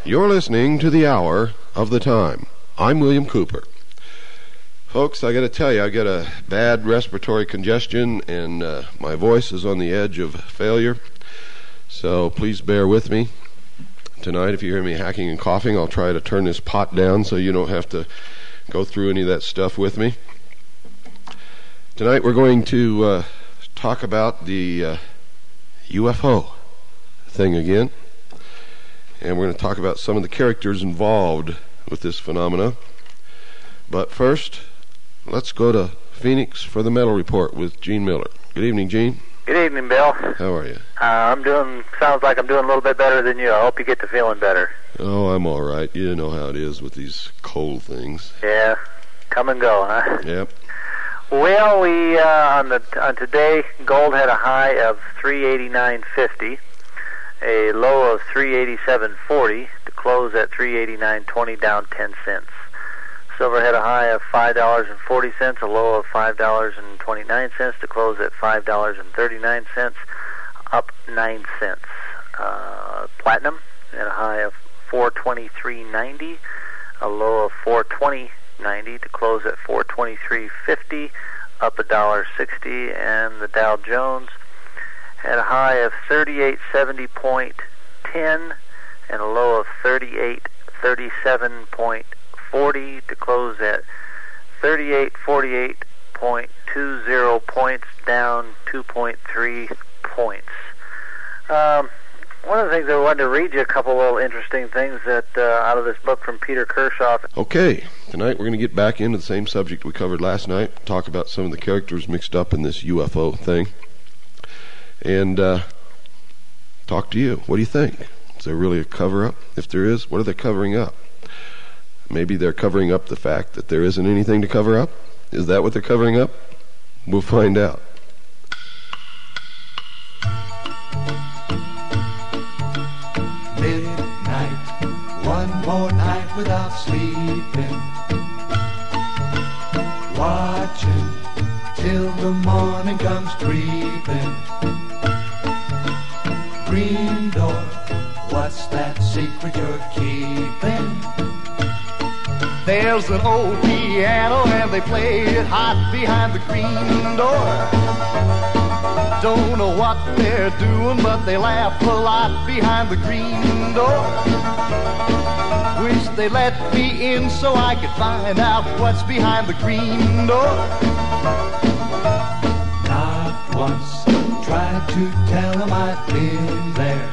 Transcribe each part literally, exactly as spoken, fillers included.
You're listening to The Hour of the Time. I'm William Cooper. Folks, I got to tell you, I got a bad respiratory congestion, and uh, my voice is on the edge of failure. So please bear with me. Tonight, if you hear me hacking and coughing, I'll try to turn this pot down so you don't have to go through any of that stuff with me. Tonight, we're going to uh, talk about the uh, U F O thing again. And we're going to talk about some of the characters involved with this phenomena. But first, let's go to Phoenix for the Metal Report with Gene Miller. Good evening, Gene. Good evening, Bill. How are you? Uh, I'm doing, sounds like I'm doing a little bit better than you. I hope you get to feeling better. Oh, I'm all right. You know how it is with these cold things. Yeah, come and go, huh? Yep. Well, we, uh, on, the, on today, gold had a high of three eighty-nine fifty. A low of three eighty-seven forty to close at three eighty-nine twenty, down ten cents. Silver had a high of five dollars and forty cents, a low of five dollars and twenty-nine cents to close at five dollars and thirty-nine cents, up nine cents. Uh, platinum had a high of four twenty-three ninety, a low of four twenty ninety to close at four twenty-three fifty, up one dollar sixty, and the Dow Jones had a high of thirty-eight seventy point ten and a low of thirty-eight thirty-seven point forty to close at thirty-eight forty-eight point two zero points, down two point three points. Um, one of the things I wanted to read you a couple little interesting things that uh, out of this book from Peter Kershaw. Okay, tonight we're going to get back into the same subject we covered last night, talk about some of the characters mixed up in this U F O thing. And uh, talk to you. What do you think? Is there really a cover-up? If there is, what are they covering up? Maybe they're covering up the fact that there isn't anything to cover up? Is that what they're covering up? We'll find out. Midnight, one more night without sleeping, watching till the morning comes creeping. Green door, what's that secret you're keeping? There's an old piano and they play it hot behind the green door. Don't know what they're doing, but they laugh a lot behind the green door. Wish they let me in so I could find out what's behind the green door. Not once tried to tell them I've been there.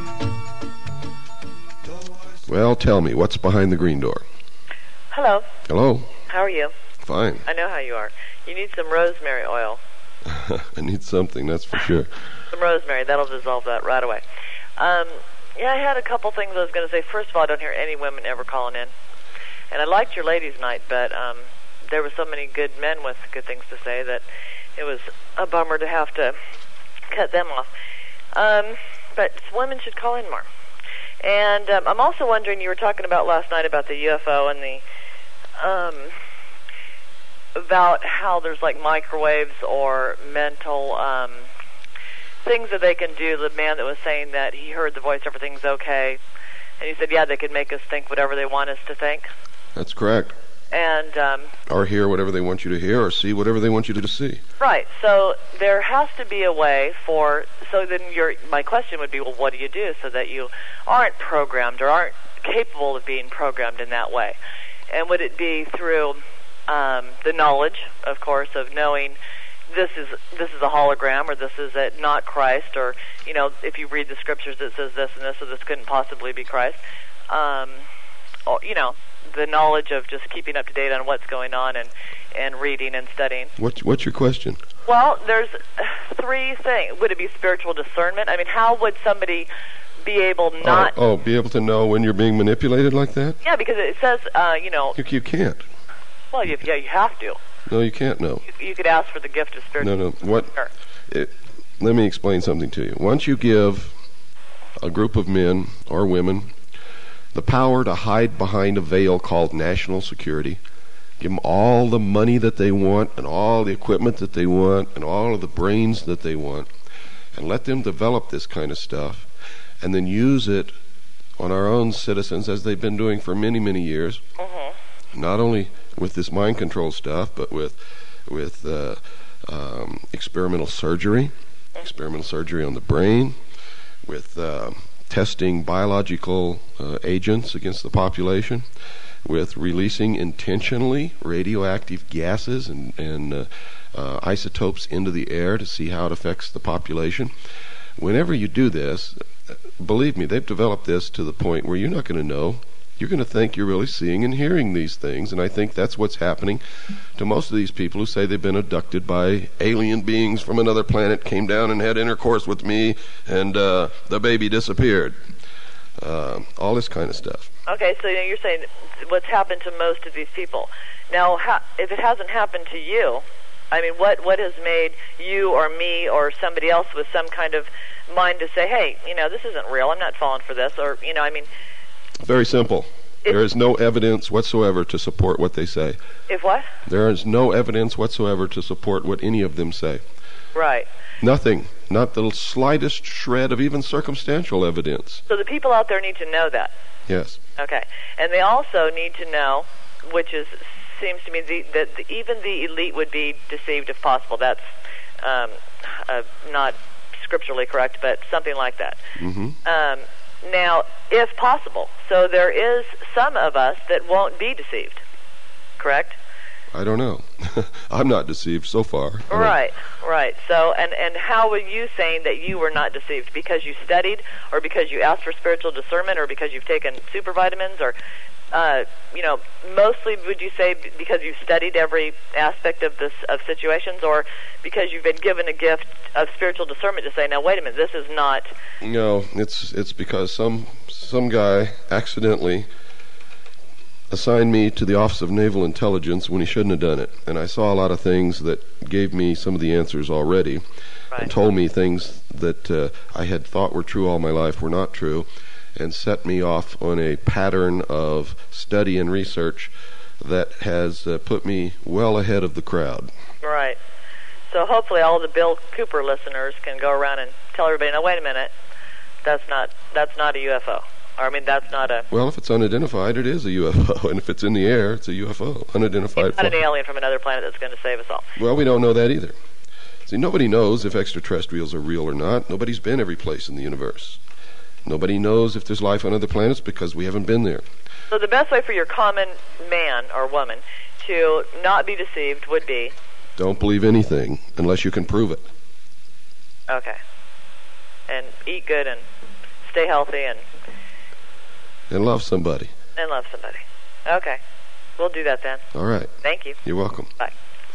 Well, tell me, what's behind the green door? Hello. Hello. How are you? Fine. I know how you are. You need some rosemary oil. I need something, that's for sure. Some rosemary. That'll dissolve that right away. Um, yeah, I had a couple things I was going to say. First of all, I don't hear any women ever calling in. And I liked your ladies' night, but um, there were so many good men with good things to say that it was a bummer to have to cut them off. Um, but women should call in more. And um, I'm also wondering, you were talking about last night about the U F O and the, um, about how there's like microwaves or mental um, things that they can do. The man that was saying that he heard the voice, everything's okay. And he said, yeah, they can make us think whatever they want us to think. That's correct. And um, or hear whatever they want you to hear, or see whatever they want you to see. Right. So there has to be a way for. So then, your my question would be, well, what do you do so that you aren't programmed or aren't capable of being programmed in that way? And would it be through um, the knowledge, of course, of knowing this is this is a hologram, or this is a, not Christ, or you know, if you read the scriptures, it says this and this, so this couldn't possibly be Christ. Um, or, you know. The knowledge of just keeping up to date on what's going on and, and reading and studying. What's, what's your question? Well, there's three things. Would it be spiritual discernment? I mean, how would somebody be able not... Oh, oh be able to know when you're being manipulated like that? Yeah, because it says, uh, you know... You, you can't. Well, you, yeah, you have to. No, you can't know. You, you could ask for the gift of spiritual... No, no. What? It, let me explain something to you. Once you give a group of men or women the power to hide behind a veil called national security, give them all the money that they want and all the equipment that they want and all of the brains that they want, and let them develop this kind of stuff, and then use it on our own citizens, as they've been doing for many, many years. Mm-hmm. Not only with this mind control stuff, but with with uh, um, experimental surgery, experimental surgery on the brain, with uh, testing biological uh, agents against the population, with releasing intentionally radioactive gases and, and uh, uh, isotopes into the air to see how it affects the population. Whenever you do this, believe me, they've developed this to the point where you're not going to know. You're going to think you're really seeing and hearing these things, and I think that's what's happening to most of these people who say they've been abducted by alien beings from another planet, came down and had intercourse with me, and uh, the baby disappeared. Uh, all this kind of stuff. Okay, so you're saying what's happened to most of these people. Now, ha- if it hasn't happened to you, I mean, what, what has made you or me or somebody else with some kind of mind to say, hey, you know, this isn't real, I'm not falling for this, or, you know, I mean... Very simple. There is no evidence whatsoever to support what they say. If what? There is no evidence whatsoever to support what any of them say. Right. Nothing. Not the slightest shred of even circumstantial evidence. So the people out there need to know that. Yes. Okay. And they also need to know, which is seems to me the, that the, even the elite would be deceived if possible. That's um, uh, not scripturally correct, but something like that. Mm-hmm. Um, now, if possible, so there is some of us that won't be deceived, correct? I don't know. I'm not deceived so far. Right, right. So, and, and how are you saying that you were not deceived? Because you studied, or because you asked for spiritual discernment, or because you've taken super vitamins, or, uh, you know, mostly would you say because you've studied every aspect of this of situations, or because you've been given a gift of spiritual discernment to say, now wait a minute, this is not... No, it's it's because some some guy accidentally assigned me to the Office of Naval Intelligence when he shouldn't have done it. And I saw a lot of things that gave me some of the answers already, right, and told me things that uh, I had thought were true all my life were not true, and set me off on a pattern of study and research that has uh, put me well ahead of the crowd. Right. So hopefully all the Bill Cooper listeners can go around and tell everybody, now wait a minute, that's not that's not a U F O. Or, I mean, that's not a... Well, if it's unidentified, it is a U F O. And if it's in the air, it's a U F O. Unidentified... It's not an alien from another planet that's going to save us all. Well, we don't know that either. See, nobody knows if extraterrestrials are real or not. Nobody's been every place in the universe. Nobody knows if there's life on other planets because we haven't been there. So the best way for your common man or woman to not be deceived would be... Don't believe anything unless you can prove it. Okay. And eat good and stay healthy and... And love somebody. And love somebody. Okay. We'll do that then. All right. Thank you. You're welcome. Bye.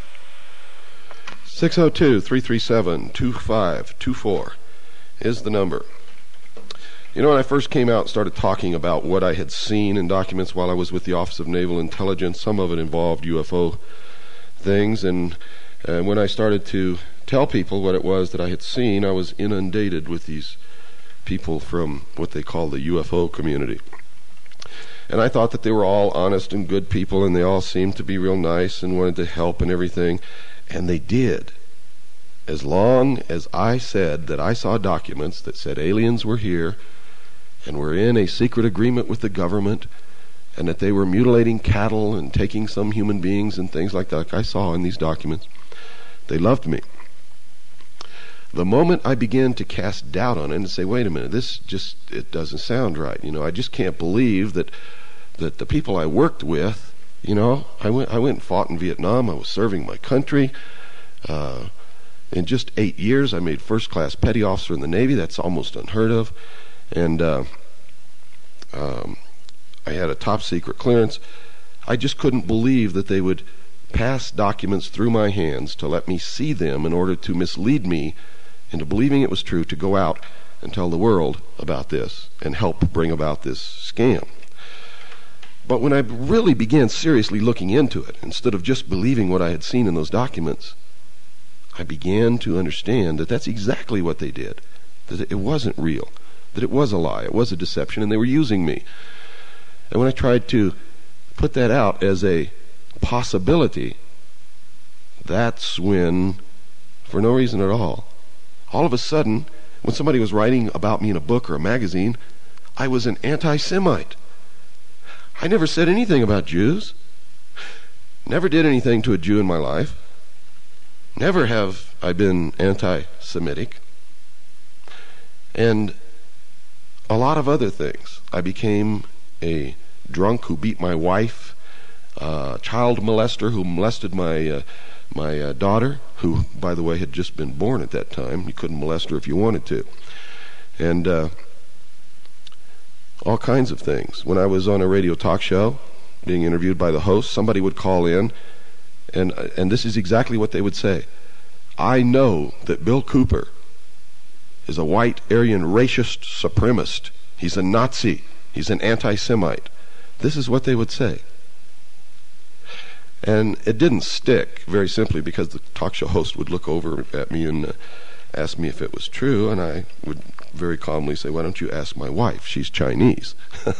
six oh two, three three seven, two five two four is the number. You know, when I first came out and started talking about what I had seen in documents while I was with the Office of Naval Intelligence, some of it involved U F O things, and uh, when I started to tell people what it was that I had seen, I was inundated with these people from what they call the U F O community. And I thought that they were all honest and good people, and they all seemed to be real nice and wanted to help and everything. And they did. As long as I said that I saw documents that said aliens were here and were in a secret agreement with the government, and that they were mutilating cattle and taking some human beings and things like that, like I saw in these documents, they loved me. The moment I began to cast doubt on it and say, wait a minute, this just, it doesn't sound right. You know, I just can't believe that that the people I worked with, you know, I went I went and fought in Vietnam. I was serving my country. Uh, in just eight years, I made first-class petty officer in the Navy. That's almost unheard of. And uh, um, I had a top-secret clearance. I just couldn't believe that they would pass documents through my hands to let me see them in order to mislead me into believing it was true, to go out and tell the world about this and help bring about this scam. But when I really began seriously looking into it, instead of just believing what I had seen in those documents, I began to understand that that's exactly what they did, that it wasn't real, that it was a lie, it was a deception, and they were using me. And when I tried to put that out as a possibility, that's when, for no reason at all, all of a sudden, when somebody was writing about me in a book or a magazine, I was an anti-Semite. I never said anything about Jews. Never did anything to a Jew in my life. Never have I been anti-Semitic. And a lot of other things. I became a drunk who beat my wife, a child molester who molested my uh, my uh, daughter, who, by the way, had just been born at that time. You couldn't molest her if you wanted to. And uh, all kinds of things. When I was on a radio talk show, being interviewed by the host, somebody would call in, and and this is exactly what they would say. I know that Bill Cooper is a white Aryan racist supremacist. He's a Nazi. He's an anti-Semite. This is what they would say. And it didn't stick, very simply because the talk show host would look over at me and uh, ask me if it was true, and I would very calmly say, why don't you ask my wife? She's Chinese.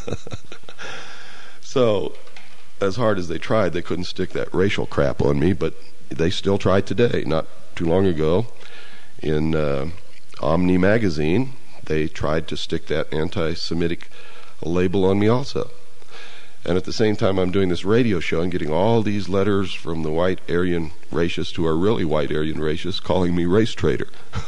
So, as hard as they tried, they couldn't stick that racial crap on me, but they still try today. Not too long ago, in uh, Omni magazine, they tried to stick that anti-Semitic label on me also. And at the same time, I'm doing this radio show and getting all these letters from the white Aryan racists who are really white Aryan racists calling me race traitor.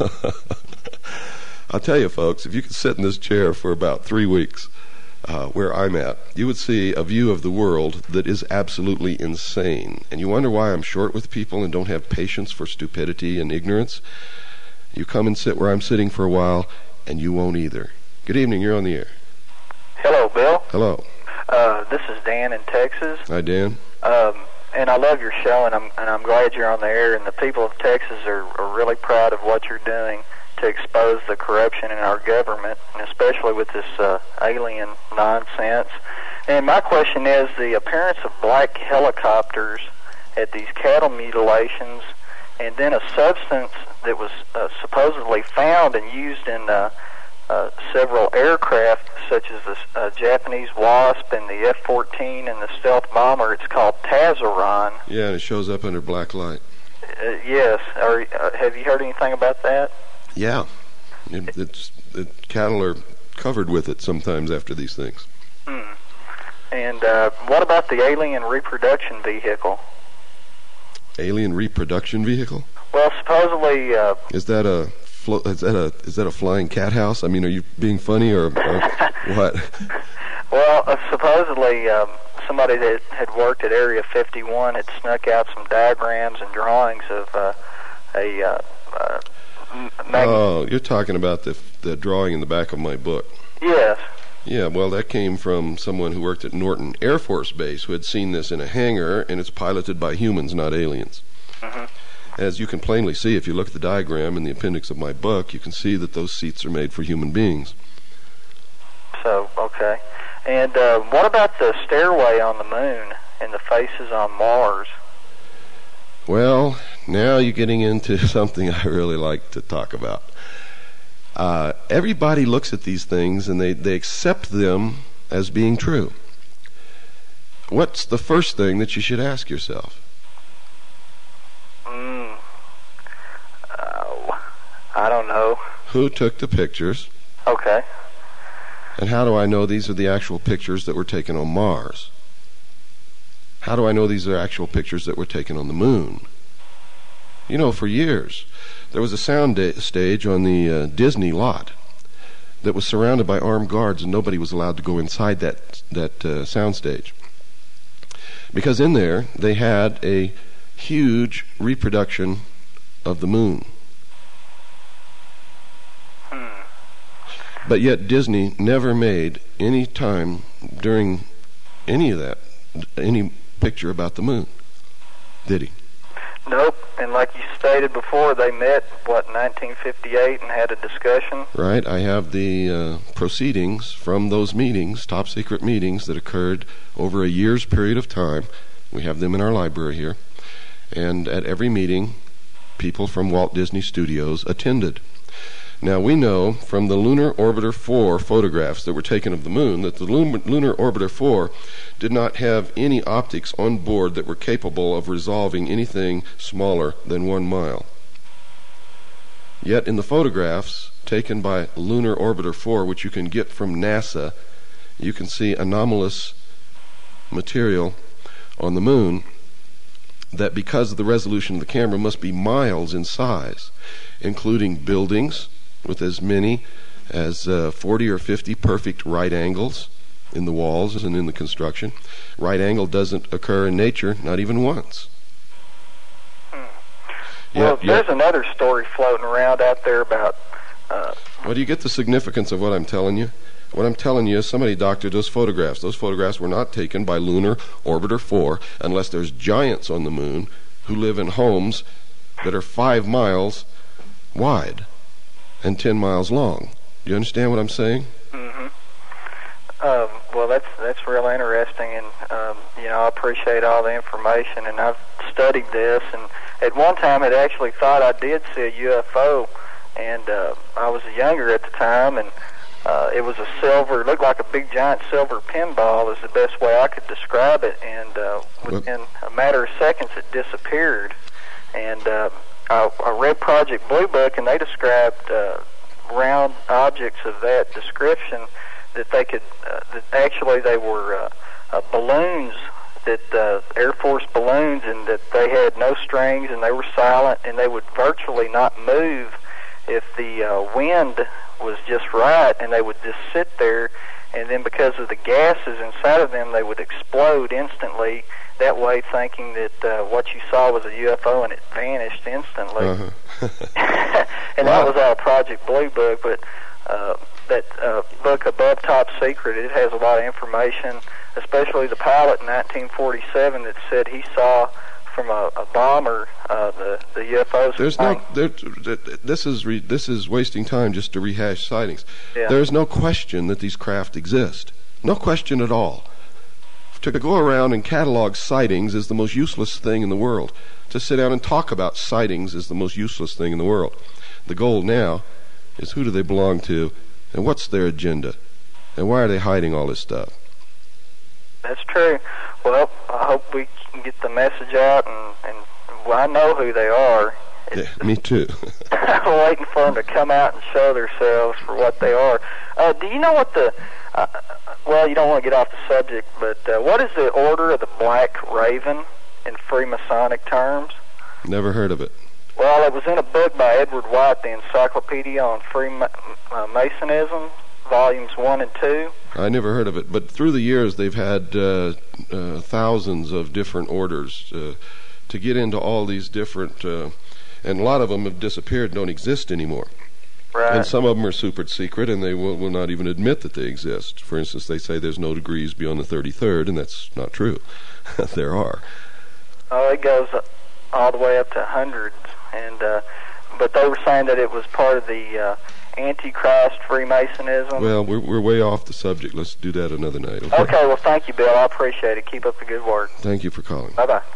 I'll tell you, folks, if you could sit in this chair for about three weeks, uh, where I'm at, you would see a view of the world that is absolutely insane. And you wonder why I'm short with people and don't have patience for stupidity and ignorance? You come and sit where I'm sitting for a while, and you won't either. Good evening, you're on the air. Hello, Bill. Hello. Uh, this is Dan in Texas. Hi, Dan. Um, and I love your show, and I'm and I'm glad you're on the air. And the people of Texas are, are really proud of what you're doing to expose the corruption in our government, and especially with this uh, alien nonsense. And my question is, the appearance of black helicopters at these cattle mutilations, and then a substance that was uh, supposedly found and used in uh, uh, several aircraft, such as the uh, Japanese Wasp and the F fourteen and the stealth bomber. It's called Tazaron. Yeah, and it shows up under black light. Uh, yes. Are, uh, have you heard anything about that? Yeah. It, it's it, cattle are covered with it sometimes after these things. Hmm. And uh, what about the alien reproduction vehicle? Alien reproduction vehicle? Well, supposedly. Uh, is that a flo- is that a is that a flying cat house? I mean, are you being funny or, or what? Well, uh, supposedly um, somebody that had worked at Area fifty-one had snuck out some diagrams and drawings of uh, a. Uh, uh, mag- oh, you're talking about the the drawing in the back of my book. Yes. Yeah, well, that came from someone who worked at Norton Air Force Base who had seen this in a hangar, and it's piloted by humans, not aliens. Mm-hmm. As you can plainly see, if you look at the diagram in the appendix of my book, you can see that those seats are made for human beings. So, okay. And uh, what about the stairway on the moon and the faces on Mars? Well, now you're getting into something I really like to talk about. Uh, everybody looks at these things and they, they accept them as being true. What's the first thing that you should ask yourself? Mm. Oh, I don't know. Who took the pictures? Okay. And how do I know these are the actual pictures that were taken on Mars? How do I know these are actual pictures that were taken on the moon? You know, for years, there was a sound da- stage on the uh, Disney lot that was surrounded by armed guards, and nobody was allowed to go inside that that uh, sound stage. Because in there, they had a huge reproduction of the moon. Hmm. But yet Disney never made any time during any of that, any picture about the moon, did he? Nope. And like you stated before, they met, what, nineteen fifty-eight and had a discussion? Right. I have the uh, proceedings from those meetings, top secret meetings that occurred over a year's period of time. We have them in our library here. And at every meeting, people from Walt Disney Studios attended. Now, we know from the Lunar Orbiter four photographs that were taken of the moon that the Lunar Orbiter four did not have any optics on board that were capable of resolving anything smaller than one mile. Yet in the photographs, taken by Lunar Orbiter four, which you can get from NASA, you can see anomalous material on the moon that, because of the resolution of the camera, must be miles in size, including buildings with as many as uh, forty or fifty perfect right angles in the walls and in the construction. Right angle doesn't occur in nature, not even once. Hmm. Well, yeah, there's yeah. another story floating around out there about... Uh, well, do you get the significance of what I'm telling you? What I'm telling you is somebody doctored those photographs. Those photographs were not taken by Lunar Orbiter four unless there's giants on the moon who live in homes that are five miles wide and ten miles long. Do you understand what I'm saying? Mm-hmm. Um, well, that's that's real interesting, and um, you know, I appreciate all the information, and I've studied this, and at one time I actually thought I did see a U F O, and uh, I was younger at the time, and uh, it was a silver, it looked like a big giant silver pinball is the best way I could describe it, and uh, within a matter of seconds it disappeared, and uh, I, I read Project Blue Book, and they described uh, round objects of that description that they could, uh, that actually they were uh, uh, balloons, that uh, Air Force balloons, and that they had no strings and they were silent and they would virtually not move if the uh, wind was just right, and they would just sit there, and then because of the gases inside of them they would explode instantly, that way thinking that uh, what you saw was a U F O and it vanished instantly. Uh-huh. And wow. That was all Project Blue Book, but uh, that uh, book Above Top Secret, it has a lot of information, especially the pilot in nineteen forty-seven that said he saw from a, a bomber uh, the the U F Os. There's no. There, this is re, this is wasting time just to rehash sightings. Yeah. There's no question that these craft exist. No question at all. To go around and catalog sightings is the most useless thing in the world. To sit down and talk about sightings is the most useless thing in the world. The goal now is who do they belong to, and what's their agenda, and why are they hiding all this stuff? That's true. Well, I hope we can get the message out, and, and well, I know who they are. Yeah, me too. I'm waiting for them to come out and show themselves for what they are. Uh, do you know what the... Uh, well, you don't want to get off the subject, but uh, what is the Order of the Black Raven in Freemasonic terms? Never heard of it. Well, it was in a book by Edward White, the Encyclopedia on Freemasonism, volumes one and two. I never heard of it, but through the years they've had uh, uh, thousands of different orders. Uh, to get into all these different, uh, and a lot of them have disappeared, don't exist anymore. Right. And some of them are super secret, and they will, will not even admit that they exist. For instance, they say there's no degrees beyond the thirty-third, and that's not true. There are. Oh, it goes all the way up to hundreds, and uh, but they were saying that it was part of the uh, Antichrist Freemasonism. Well, we're we're way off the subject. Let's do that another night. Okay. Okay. Well, thank you, Bill. I appreciate it. Keep up the good work. Thank you for calling. Bye bye.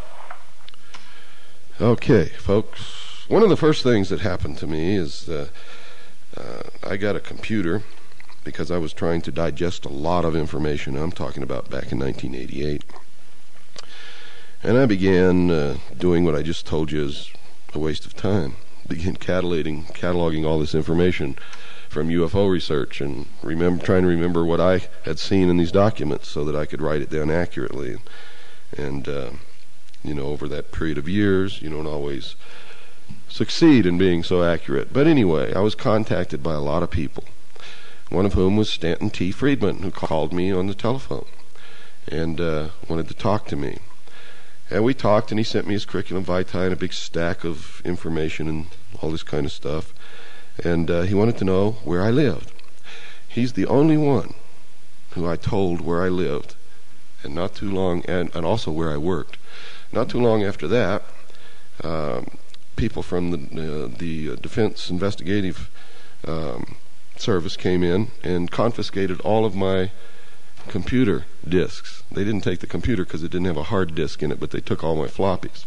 Okay, folks. One of the first things that happened to me is uh, uh, I got a computer because I was trying to digest a lot of information. I'm talking about back in nineteen eighty-eight. And I began uh, doing what I just told you is a waste of time. Began cataloging, cataloging all this information from U F O research and remember, trying to remember what I had seen in these documents so that I could write it down accurately. And, uh, you know, over that period of years, you don't always succeed in being so accurate. But anyway, I was contacted by a lot of people, one of whom was Stanton T. Friedman, who called me on the telephone and uh, wanted to talk to me. And we talked, and he sent me his curriculum vitae and a big stack of information and all this kind of stuff. And uh, he wanted to know where I lived. He's the only one who I told where I lived, and not too long, and, and also where I worked. Not too long after that, um, people from the, uh, the Defense Investigative um, Service came in and confiscated all of my computer disks. They didn't take the computer because it didn't have a hard disk in it, but they took all my floppies.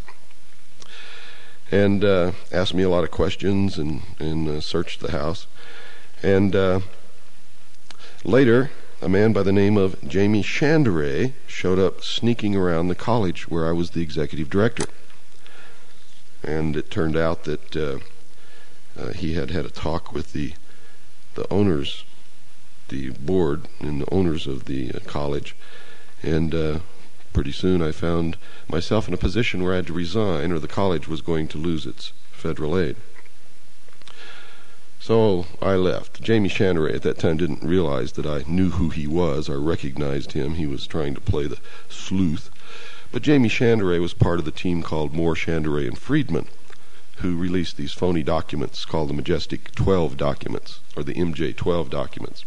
And uh, asked me a lot of questions and, and uh, searched the house. And uh, later, a man by the name of Jamie Chandray showed up sneaking around the college where I was the executive director. And it turned out that uh, uh, he had had a talk with the the owners, the board and the owners of the uh, college, and uh, pretty soon I found myself in a position where I had to resign, or the college was going to lose its federal aid. So I left. Jamie Chanteray at that time didn't realize that I knew who he was or recognized him. He was trying to play the sleuth. But Jamie Chanteray was part of the team called Moore, Chanteray, and Friedman, who released these phony documents called the Majestic twelve documents, or the M J twelve documents.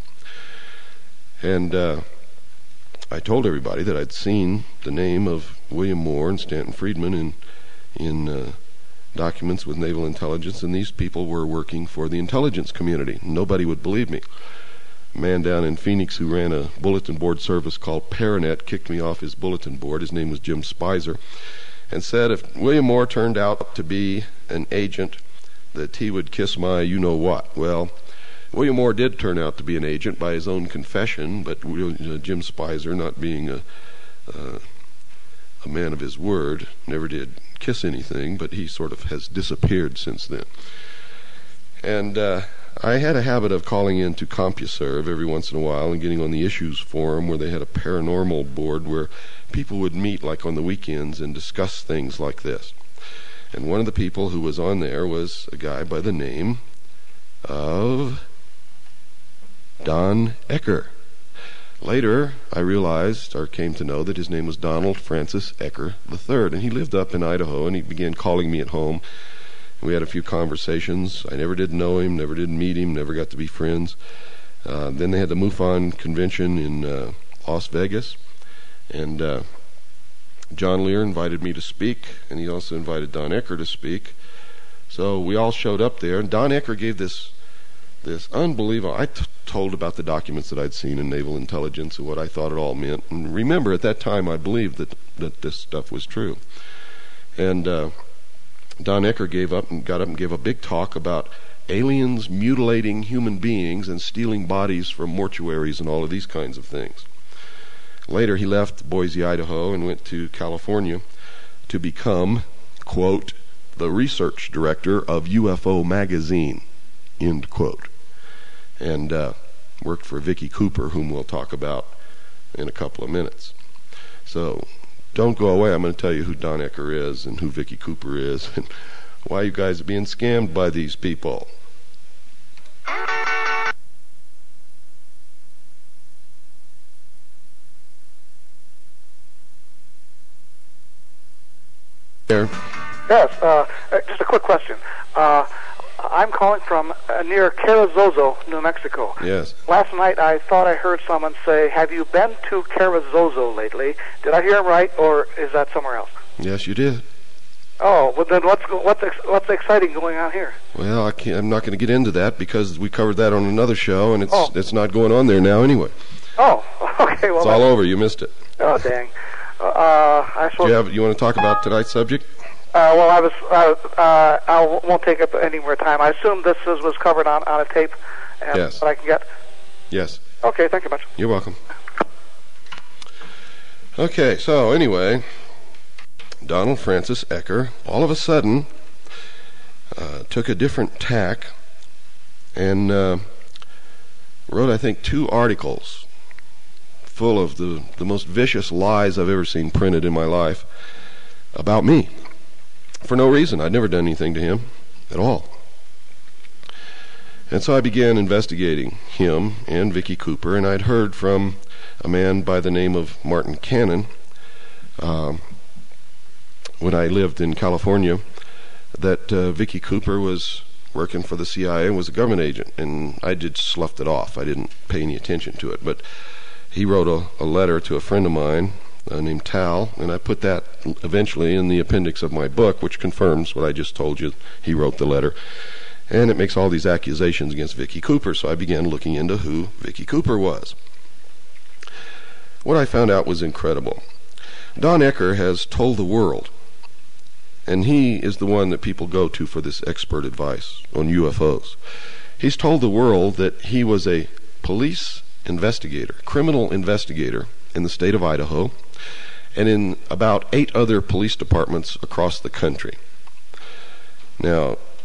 And uh, I told everybody that I'd seen the name of William Moore and Stanton Friedman in, in uh, documents with naval intelligence, and these people were working for the intelligence community. Nobody would believe me. A man down in Phoenix who ran a bulletin board service called Paranet kicked me off his bulletin board. His name was Jim Spicer, and said if William Moore turned out to be an agent, that he would kiss my you-know-what. Well, William Moore did turn out to be an agent by his own confession, but uh, Jim Spicer, not being a, uh, a man of his word, never did kiss anything, but he sort of has disappeared since then. And uh, I had a habit of calling in to CompuServe every once in a while and getting on the issues forum, where they had a paranormal board where people would meet like on the weekends and discuss things like this. And one of the people who was on there was a guy by the name of Don Ecker. Later, I realized, or came to know, that his name was Donald Francis Ecker the third, and he lived up in Idaho, and he began calling me at home. We had a few conversations. I never did know him, never did meet him, never got to be friends. Uh, then they had the MUFON convention in uh, Las Vegas, and uh, John Lear invited me to speak, and he also invited Don Ecker to speak. So we all showed up there, and Don Ecker gave this this unbelievable... I t- told about the documents that I'd seen in naval intelligence and what I thought it all meant. And remember, at that time, I believed that, that this stuff was true. And uh, Don Ecker gave up and got up and gave a big talk about aliens mutilating human beings and stealing bodies from mortuaries and all of these kinds of things. Later, he left Boise, Idaho, and went to California to become, quote, the research director of U F O magazine, end quote. And uh, worked for Vicki Cooper, whom we'll talk about in a couple of minutes. So don't go away. I'm going to tell you who Don Ecker is and who Vicki Cooper is and why you guys are being scammed by these people. There. Yes, uh, just a quick question. Uh, I'm calling from uh, near Carrizozo, New Mexico. Yes. Last night I thought I heard someone say, have you been to Carrizozo lately? Did I hear him right, or is that somewhere else? Yes, you did. Oh, well then what's what's ex- what's exciting going on here? Well, I can't, I'm not going to get into that because we covered that on another show, and it's oh. it's not going on there now anyway. Oh, okay. Well, it's all over. You missed it. Oh, dang. Uh, I suppose. Do you have you want to talk about tonight's subject? Uh, well, I was. Uh, uh, I won't take up any more time. I assume this is, was covered on, on a tape. And Yes. What I can get. Yes. Okay. Thank you much. You're welcome. Okay. So anyway, Donald Francis Ecker all of a sudden uh, took a different tack and uh, wrote, I think, two articles full of the the most vicious lies I've ever seen printed in my life about me. For no reason. I'd never done anything to him at all. And so I began investigating him and Vicki Cooper, and I'd heard from a man by the name of Martin Cannon um, when I lived in California that uh, Vicki Cooper was working for the C I A and was a government agent, and I just sloughed it off. I didn't pay any attention to it, but he wrote a, a letter to a friend of mine Uh, named Tal, and I put that eventually in the appendix of my book, which confirms what I just told you. He wrote the letter, and it makes all these accusations against Vicki Cooper, so I began looking into who Vicki Cooper was. What I found out was incredible. Don Ecker has told the world, and he is the one that people go to for this expert advice on U F Os. He's told the world that he was a police investigator, criminal investigator in the state of Idaho, and in about eight other police departments across the country. Now,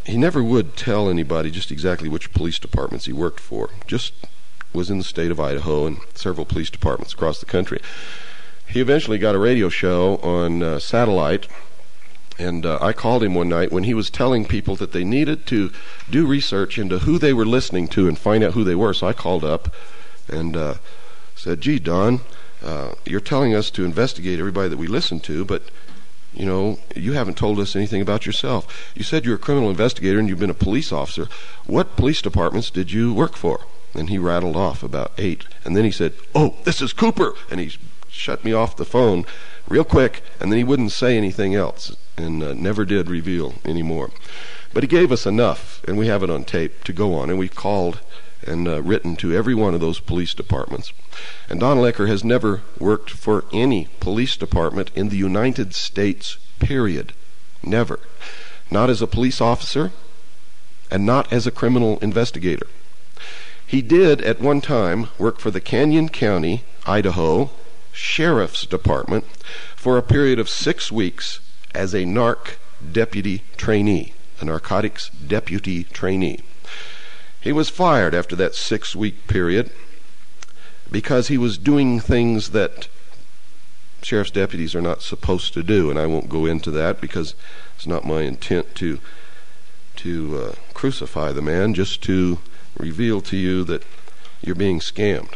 he never would tell anybody just exactly which police departments he worked for. Just was in the state of Idaho and several police departments across the country. He eventually got a radio show on uh, satellite, and uh, I called him one night when he was telling people that they needed to do research into who they were listening to and find out who they were. So I called up and uh, said, gee, Don, uh, you're telling us to investigate everybody that we listen to, but, you know, you haven't told us anything about yourself. You said you're a criminal investigator and you've been a police officer. What police departments did you work for? And he rattled off about eight. And then he said, oh, this is Cooper. And he shut me off the phone real quick, and then he wouldn't say anything else and uh, never did reveal any more. But he gave us enough, and we have it on tape, to go on. And we've called and uh, written to every one of those police departments. And Donald Ecker has never worked for any police department in the United States, period. Never. Not as a police officer, and not as a criminal investigator. He did, at one time, work for the Canyon County, Idaho, Sheriff's Department for a period of six weeks as a narc deputy trainee, a narcotics deputy trainee. He was fired after that six-week period because he was doing things that sheriff's deputies are not supposed to do, and I won't go into that because it's not my intent to to uh, crucify the man, just to reveal to you that you're being scammed.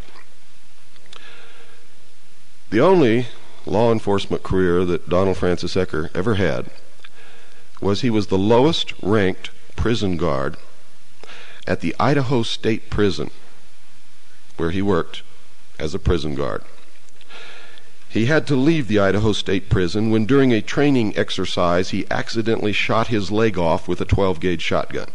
The only law enforcement career that Donald Francis Ecker ever had was he was the lowest ranked prison guard at the Idaho State Prison, where he worked as a prison guard. He had to leave the Idaho State Prison when during a training exercise he accidentally shot his leg off with a twelve gauge shotgun.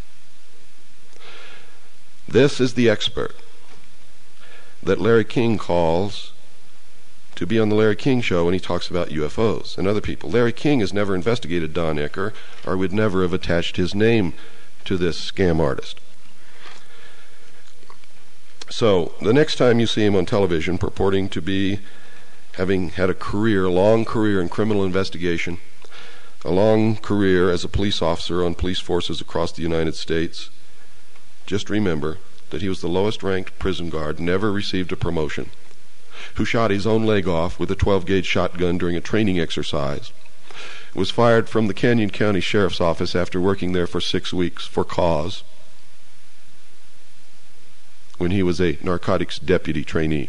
This is the expert that Larry King calls to be on the Larry King Show when he talks about U F Os and other people. Larry King has never investigated Don Ecker, or would never have attached his name to this scam artist. So, the next time you see him on television purporting to be having had a career, a long career in criminal investigation, a long career as a police officer on police forces across the United States, just remember that he was the lowest ranked prison guard, never received a promotion, who shot his own leg off with a twelve gauge shotgun during a training exercise, was fired from the Canyon County Sheriff's Office after working there for six weeks for cause, when he was a narcotics deputy trainee.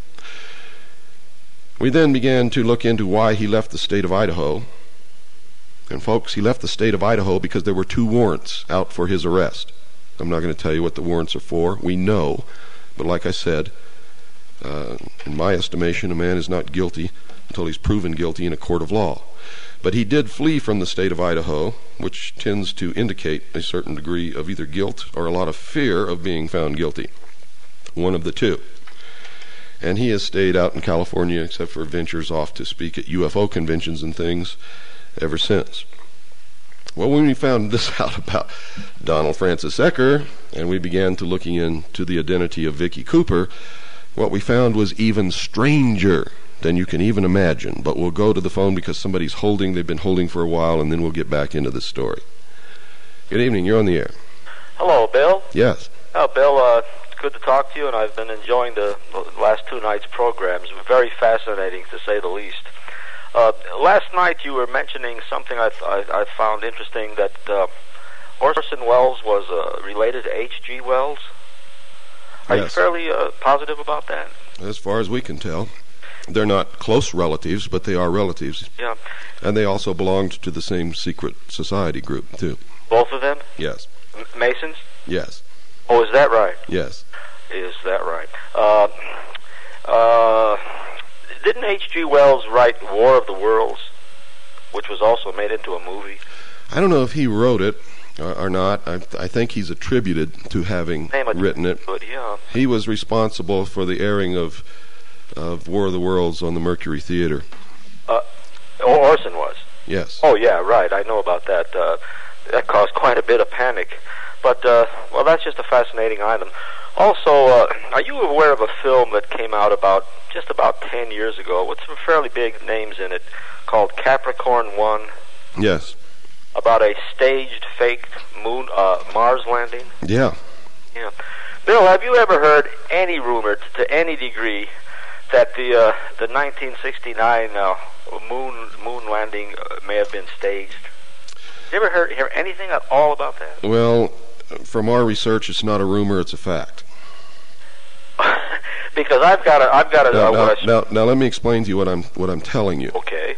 We then began to look into why he left the state of Idaho. And folks, he left the state of Idaho because there were two warrants out for his arrest. I'm not going to tell you what the warrants are for. We know. But like I said, uh, in my estimation, a man is not guilty until he's proven guilty in a court of law. But he did flee from the state of Idaho, which tends to indicate a certain degree of either guilt or a lot of fear of being found guilty. One of the two. And he has stayed out in California, except for ventures off to speak at U F O conventions and things, ever since. Well, when we found this out about Donald Francis Ecker, and we began to looking into the identity of Vicky Cooper, what we found was even stranger than you can even imagine. But we'll go to the phone because somebody's holding, they've been holding for a while, and then we'll get back into the story. Good evening, you're on the air. Hello, Bill. Yes. Oh, Bill, uh, it's good to talk to you, and I've been enjoying the, the last two nights' programs. Very fascinating, to say the least. Uh, last night you were mentioning something I, I, I found interesting, that uh, Orson Welles was uh, related to H G Wells. Are Yes. you fairly uh, positive about that? As far as we can tell. They're not close relatives, but they are relatives. Yeah. And they also belonged to the same secret society group, too. Both of them? Yes. M- Masons? Yes. Oh, is that right? Yes. Is that right? Uh, uh, didn't H G Wells write War of the Worlds, which was also made into a movie? I don't know if he wrote it or, or not. I, I think he's attributed to having Name written it. But yeah. He was responsible for the airing of of War of the Worlds on the Mercury Theater. Uh, Orson was. Yes. Oh yeah, right. I know about that. Uh, that caused quite a bit of panic. But uh, well, that's just a fascinating item. Also, uh, are you aware of a film that came out about just about ten years ago with some fairly big names in it, called Capricorn One? Yes. about a staged, faked moon uh, Mars landing? Yeah. Yeah. Bill, have you ever heard any rumor t- to any degree that the uh, the nineteen sixty-nine uh, moon moon landing uh, may have been staged? You ever heard hear anything at all about that? Well, from our research, it's not a rumor; it's a fact. Because I've got a, I've got a. Now, uh, now, what I, now, now, let me explain to you what I'm what I'm telling you. Okay.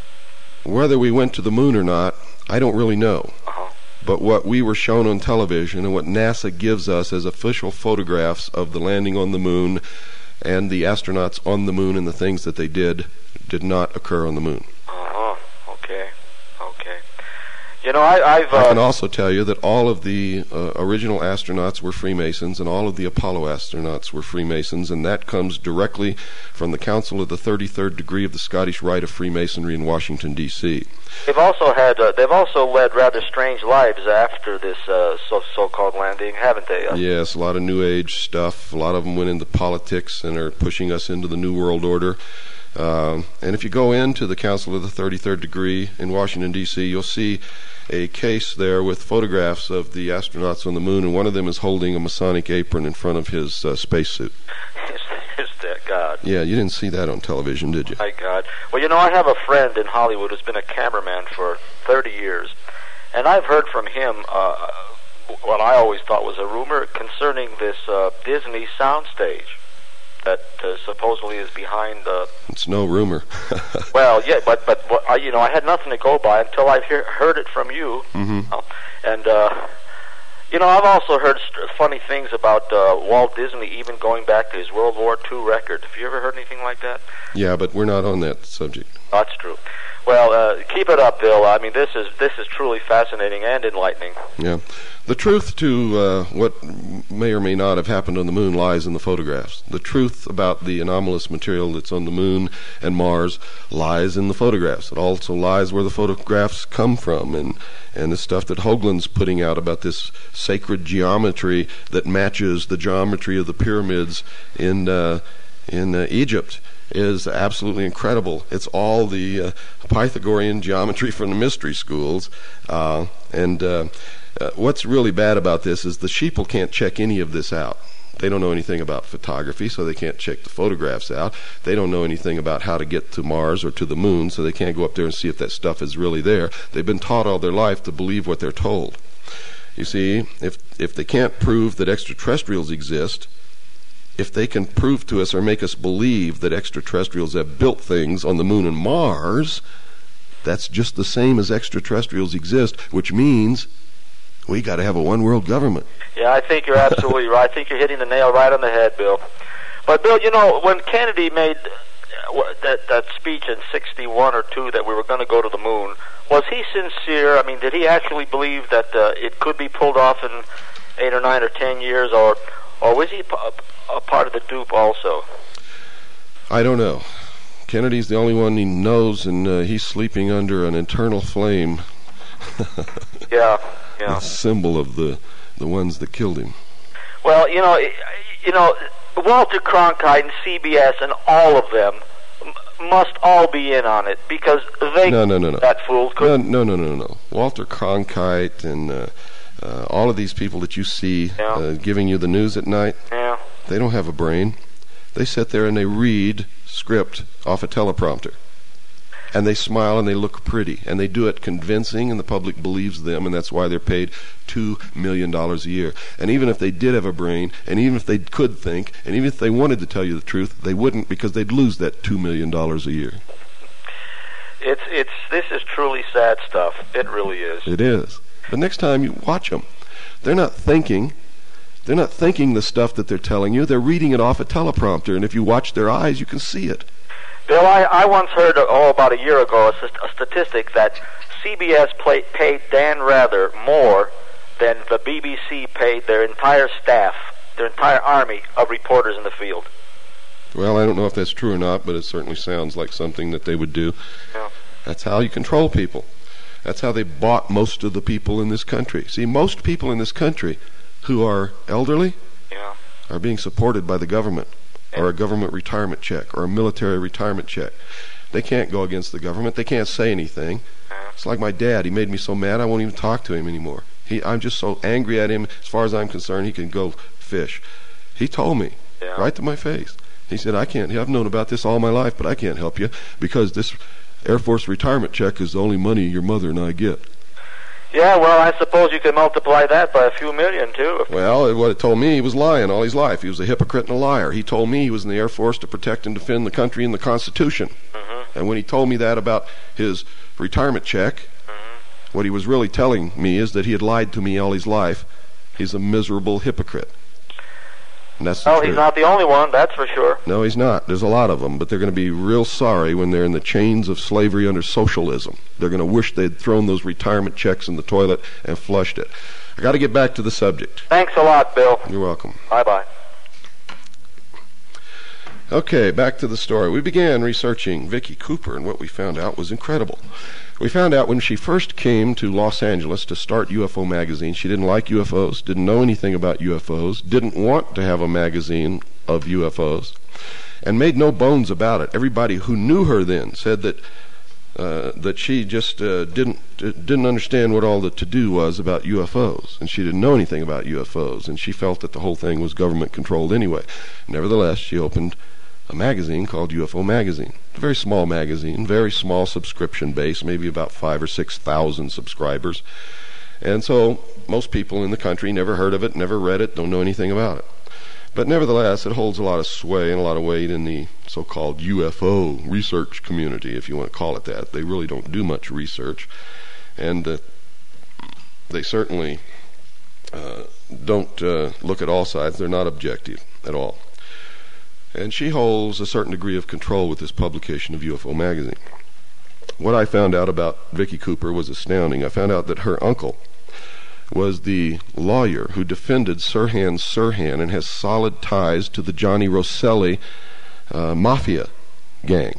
Whether we went to the moon or not, I don't really know. Uh-huh. But what we were shown on television and what NASA gives us as official photographs of the landing on the moon and the astronauts on the moon and the things that they did did not occur on the moon. Uh-huh. Okay. Okay. You know, I, I've... Uh, I can also tell you that all of the uh, original astronauts were Freemasons and all of the Apollo astronauts were Freemasons, and that comes directly from the Council of the thirty-third Degree of the Scottish Rite of Freemasonry in Washington, D C They've also had, uh, they've also led rather strange lives after this uh, so, so-called landing, haven't they? Uh, yes, a lot of New Age stuff. A lot of them went into politics and are pushing us into the New World Order. Uh, and if you go into the Council of the thirty-third Degree in Washington, D C, you'll see a case there with photographs of the astronauts on the moon, and one of them is holding a Masonic apron in front of his uh, spacesuit. Is, is that God? Yeah, you didn't see that on television, did you? My God. Well, you know, I have a friend in Hollywood who's been a cameraman for thirty years, and I've heard from him uh, what I always thought was a rumor concerning this uh, Disney soundstage that uh, supposedly is behind the... It's no rumor. Well, yeah, but, but but uh, you know, I had nothing to go by until I hear, heard it from you. Mm-hmm. Uh, and, uh, you know, I've also heard st- funny things about uh, Walt Disney even going back to his World War Two record. Have you ever heard anything like that? Yeah, but we're not on that subject. That's true. Well, uh, keep it up, Bill. I mean, this is this is truly fascinating and enlightening. Yeah. The truth to uh, what may or may not have happened on the moon lies in the photographs. The truth about the anomalous material that's on the moon and Mars lies in the photographs. It also lies where the photographs come from, and, and the stuff that Hoagland's putting out about this sacred geometry that matches the geometry of the pyramids in uh, in uh, Egypt is absolutely incredible. It's all the uh, Pythagorean geometry from the mystery schools. Uh, and uh, uh, what's really bad about this is the sheeple can't check any of this out. They don't know anything about photography, so they can't check the photographs out. They don't know anything about how to get to Mars or to the moon, so they can't go up there and see if that stuff is really there. They've been taught all their life to believe what they're told. You see, if if they can't prove that extraterrestrials exist, if they can prove to us or make us believe that extraterrestrials have built things on the moon and Mars, that's just the same as extraterrestrials exist, which means we got to have a one-world government. Yeah, I think you're absolutely right. I think you're hitting the nail right on the head, Bill. But, Bill, you know, when Kennedy made that, that speech in sixty-one or two that we were going to go to the moon, was he sincere? I mean, did he actually believe that uh, it could be pulled off in eight or nine or ten years, or, or was he a part of the dupe also? I don't know. Kennedy's the only one he knows, and uh, he's sleeping under an eternal flame. Yeah, yeah. A symbol of the the ones that killed him. Well, you know, you know, Walter Cronkite and C B S and all of them m- must all be in on it because they no, no, no, no. that fool could. No, no, no, no, no. Walter Cronkite and uh, uh, all of these people that you see yeah. uh, giving you the news at night. Yeah. They don't have a brain. They sit there and they read script off a teleprompter. And they smile and they look pretty. And they do it convincing, and the public believes them, and that's why they're paid two million dollars a year. And even if they did have a brain, and even if they could think, and even if they wanted to tell you the truth, they wouldn't, because they'd lose that two million dollars a year. It's, it's, this is truly sad stuff. It really is. It is. But next time you watch them, they're not thinking... They're not thinking the stuff that they're telling you. They're reading it off a teleprompter, and if you watch their eyes, you can see it. Bill, I, I once heard, oh, about a year ago, a, a statistic that C B S play, paid Dan Rather more than the B B C paid their entire staff, their entire army of reporters in the field. Well, I don't know if that's true or not, but it certainly sounds like something that they would do. Yeah. That's how you control people. That's how they bought most of the people in this country. See, most people in this country who are elderly yeah. are being supported by the government, or a government retirement check, or a military retirement check. They can't go against the government. They can't say anything. Uh-huh. It's like my dad. He made me so mad I won't even talk to him anymore. He, I'm just so angry at him. As far as I'm concerned, he can go fish. He told me, yeah. right to my face. He said, I can't, I've known about this all my life, but I can't help you because this Air Force retirement check is the only money your mother and I get. Yeah, well, I suppose you can multiply that by a few million, too. Well, what it told me, he was lying all his life. He was a hypocrite and a liar. He told me he was in the Air Force to protect and defend the country and the Constitution. Mm-hmm. And when he told me that about his retirement check, mm-hmm. what he was really telling me is that he had lied to me all his life. He's a miserable hypocrite. And that's the well, truth. He's not the only one, that's for sure. No, he's not. There's a lot of them, but they're going to be real sorry when they're in the chains of slavery under socialism. They're going to wish they'd thrown those retirement checks in the toilet and flushed it. I got to get back to the subject. Thanks a lot, Bill. You're welcome. Bye-bye. Okay, back to the story. We began researching Vicki Cooper, and what we found out was incredible. We found out when she first came to Los Angeles to start U F O Magazine, she didn't like U F Os, didn't know anything about U F Os, didn't want to have a magazine of U F Os, and made no bones about it. Everybody who knew her then said that uh, that she just uh, didn't uh, didn't understand what all the to-do was about U F Os, and she didn't know anything about U F Os, and she felt that the whole thing was government-controlled anyway. Nevertheless, she opened a magazine called U F O Magazine. A very small magazine, very small subscription base, maybe about five or six thousand subscribers. And so most people in the country never heard of it, never read it, don't know anything about it. But nevertheless, it holds a lot of sway and a lot of weight in the so-called U F O research community, if you want to call it that. They really don't do much research. And uh, they certainly uh, don't uh, look at all sides. They're not objective at all. And she holds a certain degree of control with this publication of U F O Magazine. What I found out about Vicki Cooper was astounding. I found out that her uncle was the lawyer who defended Sirhan Sirhan and has solid ties to the Johnny Rosselli uh, mafia gang.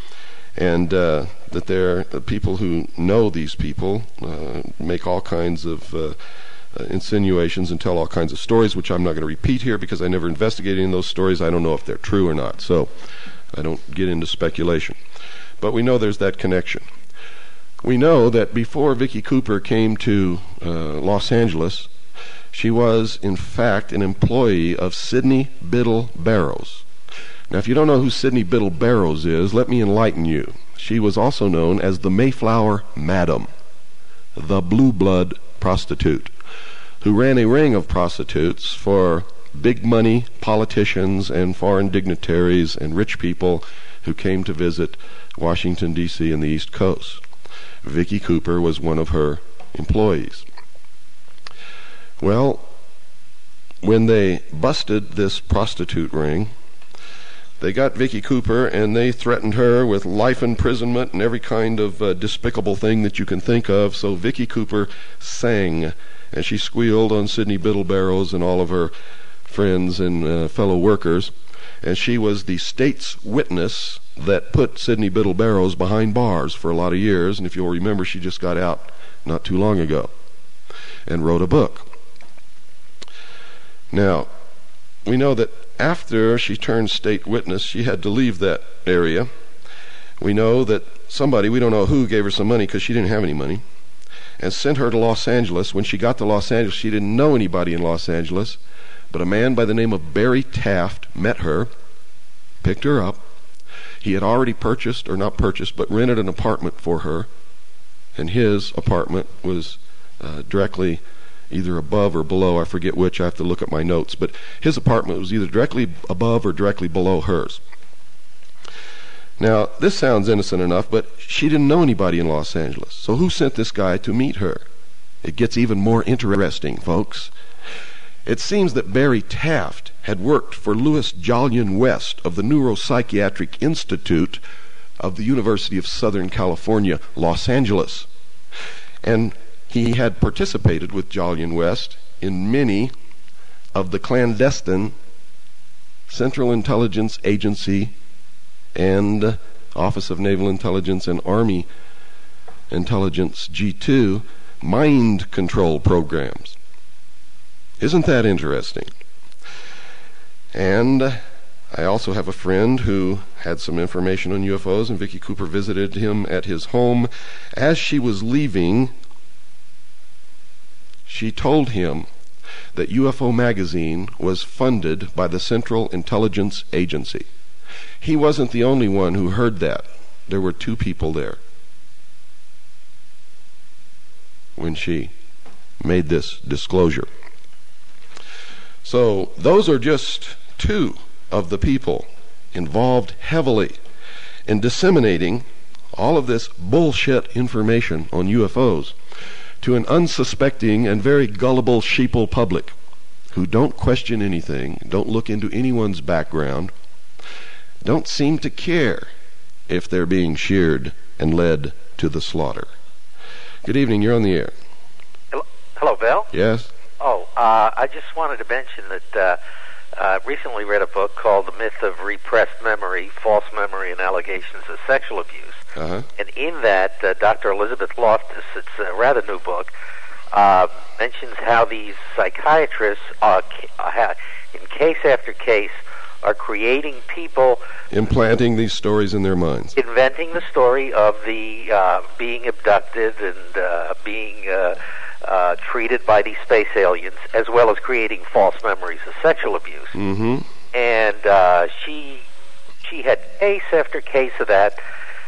And uh, that there are people who know these people uh, make all kinds of uh, Uh, insinuations and tell all kinds of stories, which I'm not going to repeat here because I never investigated any of those stories. I don't know if they're true or not, so I don't get into speculation. But we know there's that connection. We know that before Vicki Cooper came to uh, Los Angeles, she was, in fact, an employee of Sidney Biddle Barrows. Now, if you don't know who Sidney Biddle Barrows is, let me enlighten you. She was also known as the Mayflower Madam, the blue blood prostitute, who ran a ring of prostitutes for big money politicians and foreign dignitaries and rich people who came to visit Washington, D C and the East Coast. Vicki Cooper was one of her employees. Well, when they busted this prostitute ring, they got Vicki Cooper and they threatened her with life imprisonment and every kind of uh, despicable thing that you can think of. So Vicki Cooper sang, and she squealed on Sidney Biddle Barrows and all of her friends and uh, fellow workers. And she was the state's witness that put Sidney Biddle Barrows behind bars for a lot of years. And if you'll remember, she just got out not too long ago and wrote a book. Now, we know that after she turned state witness, she had to leave that area. We know that somebody, we don't know who, gave her some money because she didn't have any money, and sent her to Los Angeles. When she got to Los Angeles, she didn't know anybody in Los Angeles, but a man by the name of Barry Taft met her, picked her up. He had already purchased, or not purchased, but rented an apartment for her, and his apartment was uh, directly either above or below, I forget which, I have to look at my notes, but his apartment was either directly above or directly below hers. Now, this sounds innocent enough, but she didn't know anybody in Los Angeles. So who sent this guy to meet her? It gets even more interesting, folks. It seems that Barry Taft had worked for Louis Jolyon West of the Neuropsychiatric Institute of the University of Southern California, Los Angeles. And he had participated with Jolyon West in many of the clandestine Central Intelligence Agency and Office of Naval Intelligence and Army Intelligence G two mind control programs. Isn't that interesting? And I also have a friend who had some information on U F Os, and Vicki Cooper visited him at his home. As she was leaving, she told him that U F O Magazine was funded by the Central Intelligence Agency. He wasn't the only one who heard that. There were two people there when she made this disclosure. So those are just two of the people involved heavily in disseminating all of this bullshit information on U F Os to an unsuspecting and very gullible sheeple public who don't question anything, don't look into anyone's background, don't seem to care if they're being sheared and led to the slaughter. Good evening, you're on the air. Hello, hello Val? Yes? Oh, uh, I just wanted to mention that uh, I recently read a book called The Myth of Repressed Memory, False Memory, and Allegations of Sexual Abuse. Uh-huh. And in that, uh, Doctor Elizabeth Loftus, it's a rather new book, uh, mentions how these psychiatrists, are, uh, in case after case, are creating people... implanting these stories in their minds. Inventing the story of the uh, being abducted and uh, being... Uh, Uh, treated by these space aliens, as well as creating false memories of sexual abuse. Mm-hmm. And uh, she she had case after case of that,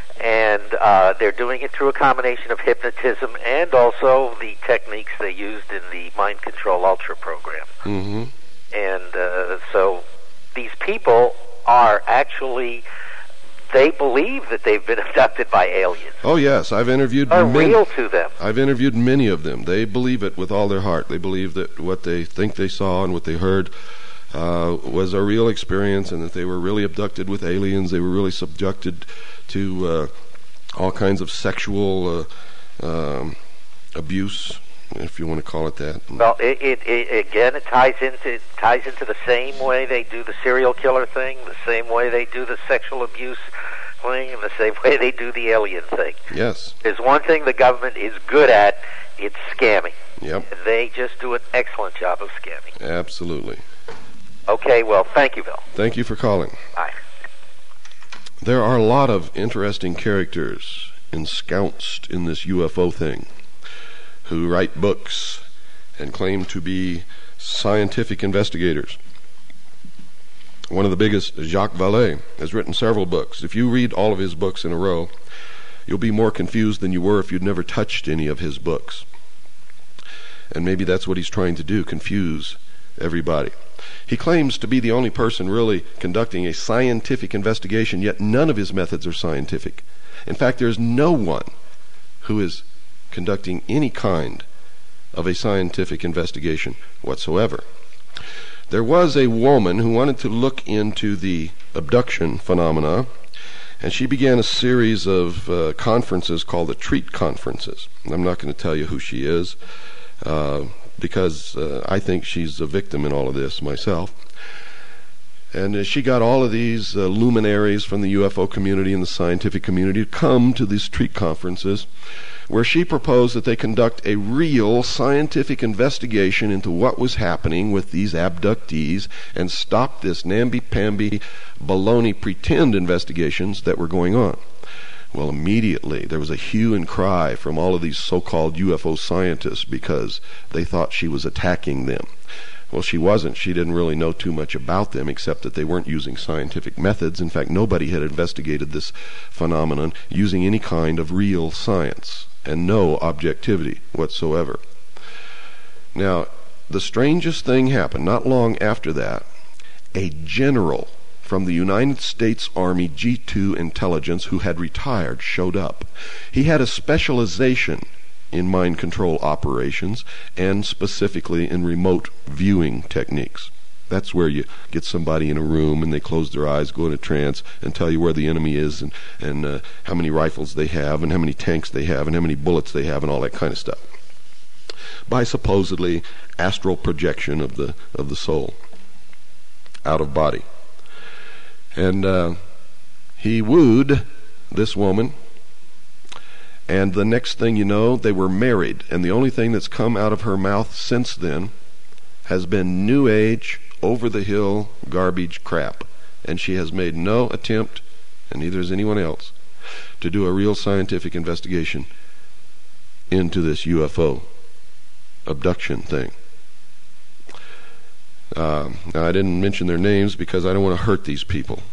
and uh, they're doing it through a combination of hypnotism and also the techniques they used in the Mind Control Ultra program. Mm-hmm. And uh, so these people are actually... they believe that they've been abducted by aliens. Oh, yes. I've interviewed are many, real to them. I've interviewed many of them. They believe it with all their heart. They believe that what they think they saw and what they heard uh, was a real experience, and that they were really abducted with aliens. They were really subjected to uh, all kinds of sexual uh, um, abuse, if you want to call it that. Well, it, it, it again, it ties into it ties into the same way they do the serial killer thing, the same way they do the sexual abuse thing, and the same way they do the alien thing. Yes. There's one thing the government is good at, it's scamming. Yep. They just do an excellent job of scamming. Absolutely. Okay, well, thank you, Bill. Thank you for calling. Bye. There are a lot of interesting characters ensconced in this U F O thing who write books and claim to be scientific investigators. One of the biggest, Jacques Vallée, has written several books. If you read all of his books in a row, you'll be more confused than you were if you'd never touched any of his books. And maybe that's what he's trying to do, confuse everybody. He claims to be the only person really conducting a scientific investigation, yet none of his methods are scientific. In fact, there's no one who is conducting any kind of a scientific investigation whatsoever. There was a woman who wanted to look into the abduction phenomena, and she began a series of uh, conferences called the Treat Conferences. I'm not going to tell you who she is, uh, because uh, I think she's a victim in all of this myself. And uh, she got all of these uh, luminaries from the U F O community and the scientific community to come to these Treat Conferences, where she proposed that they conduct a real scientific investigation into what was happening with these abductees and stop this namby-pamby baloney pretend investigations that were going on. Well, immediately there was a hue and cry from all of these so-called U F O scientists because they thought she was attacking them. Well, she wasn't. She didn't really know too much about them except that they weren't using scientific methods. In fact, nobody had investigated this phenomenon using any kind of real science and no objectivity whatsoever. Now, the strangest thing happened. Not long after that, a general from the United States Army G two intelligence who had retired showed up. He had a specialization in mind control operations and specifically in remote viewing techniques. That's where you get somebody in a room and they close their eyes, go in a trance, and tell you where the enemy is and, and uh, how many rifles they have and how many tanks they have and how many bullets they have and all that kind of stuff. By supposedly astral projection of the of the soul out of body. And uh, he wooed this woman, and the next thing you know, they were married. And the only thing that's come out of her mouth since then has been new age, over-the-hill garbage crap. and she has made no attempt, and neither has anyone else, to do a real scientific investigation into this U F O abduction thing. Uh, now, I didn't mention their names because I don't want to hurt these people.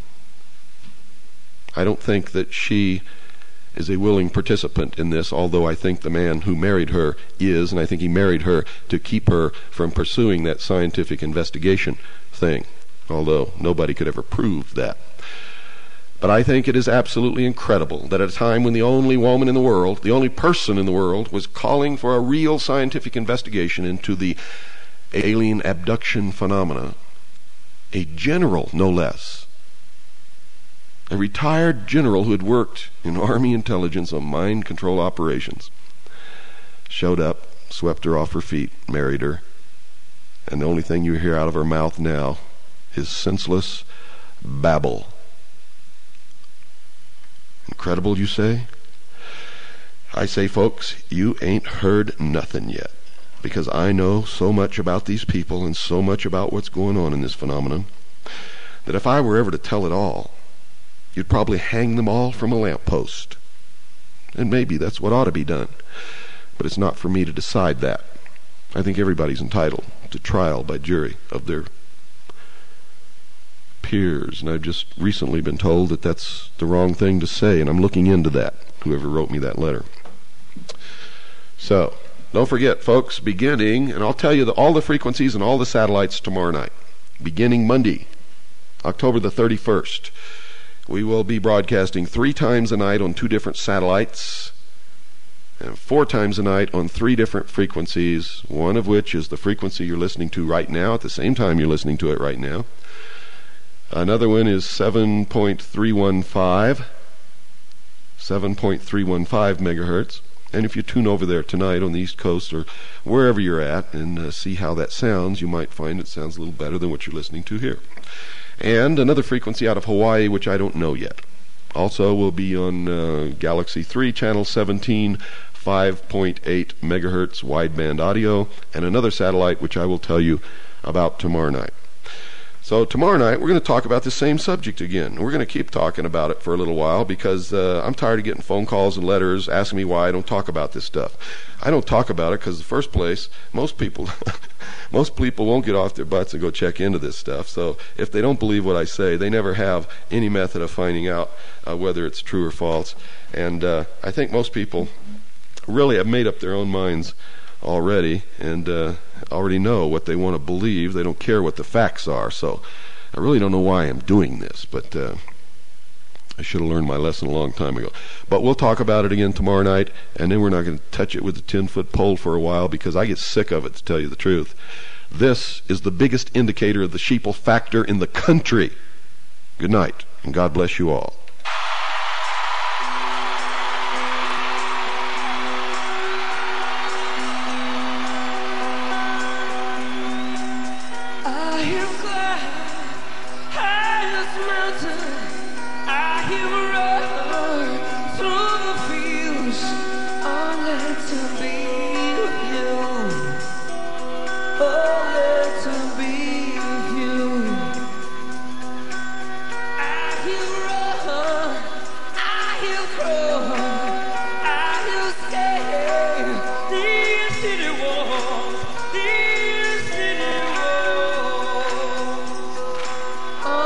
I don't think that she is a willing participant in this, although I think the man who married her is, and I think he married her to keep her from pursuing that scientific investigation thing, although nobody could ever prove that. But I think it is absolutely incredible that at a time when the only woman in the world, the only person in the world, was calling for a real scientific investigation into the alien abduction phenomena, a general, no less, a retired general who had worked in Army intelligence on mind control operations, showed up, swept her off her feet, married her, and the only thing you hear out of her mouth now is senseless babble. Incredible, you say? I say, folks, you ain't heard nothing yet, because I know so much about these people and so much about what's going on in this phenomenon that if I were ever to tell it all, you'd probably hang them all from a lamppost. And maybe that's what ought to be done. But it's not for me to decide that. I think everybody's entitled to trial by jury of their peers. And I've just recently been told that that's the wrong thing to say, and I'm looking into that, whoever wrote me that letter. So, don't forget, folks, beginning, and I'll tell you the, all the frequencies and all the satellites tomorrow night. Beginning Monday, October the thirty-first. We will be broadcasting three times a night on two different satellites, and four times a night on three different frequencies, one of which is the frequency you're listening to right now, at the same time you're listening to it right now. Another one is seven point three one five, seven point three one five megahertz. And if you tune over there tonight on the East Coast or wherever you're at and uh, see how that sounds, you might find it sounds a little better than what you're listening to here. And another frequency out of Hawaii, which I don't know yet. Also will be on uh, Galaxy three, channel seventeen, five point eight megahertz wideband audio, and another satellite, which I will tell you about tomorrow night. So tomorrow night, we're going to talk about the same subject again. We're going to keep talking about it for a little while because uh, I'm tired of getting phone calls and letters asking me why I don't talk about this stuff. I don't talk about it because, in the first place, most people most people won't get off their butts and go check into this stuff. So if they don't believe what I say, they never have any method of finding out uh, whether it's true or false. And uh, I think most people really have made up their own minds already and uh, already know what they want to believe. They don't care what the facts are. So I really don't know why I'm doing this, but uh, I should have learned my lesson a long time ago. But we'll talk about it again tomorrow night, and then we're not going to touch it with a ten-foot pole for a while because I get sick of it, to tell you the truth. This is the biggest indicator of the sheeple factor in the country. Good night, and God bless you all.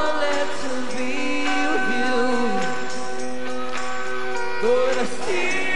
But I still